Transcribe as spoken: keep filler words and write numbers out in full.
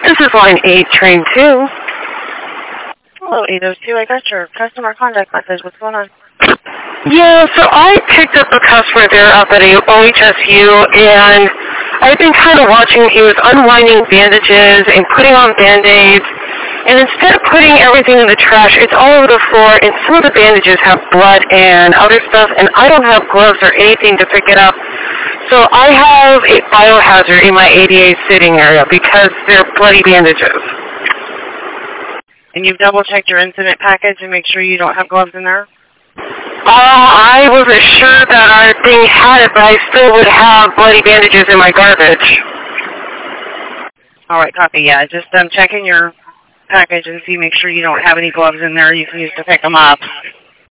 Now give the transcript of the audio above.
This is line eight, train two. Hello, eight oh two. I got your customer contact message. What's going on? Yeah, so I picked up a customer there up at O H S U, and I've been kind of watching. He was unwinding bandages and putting on Band-Aids, and instead of putting everything in the trash, it's all over the floor, and some of the bandages have blood and other stuff, and I don't have gloves or anything to pick it up. So I have a biohazard in my A D A sitting area because they're bloody bandages. And you've double-checked your incident package and make sure you don't have gloves in there? Uh, I wasn't sure that our thing had it, but I still would have bloody bandages in my garbage. All right, copy. Yeah, just um, check in your package and see, make sure you don't have any gloves in there you can use to pick them up.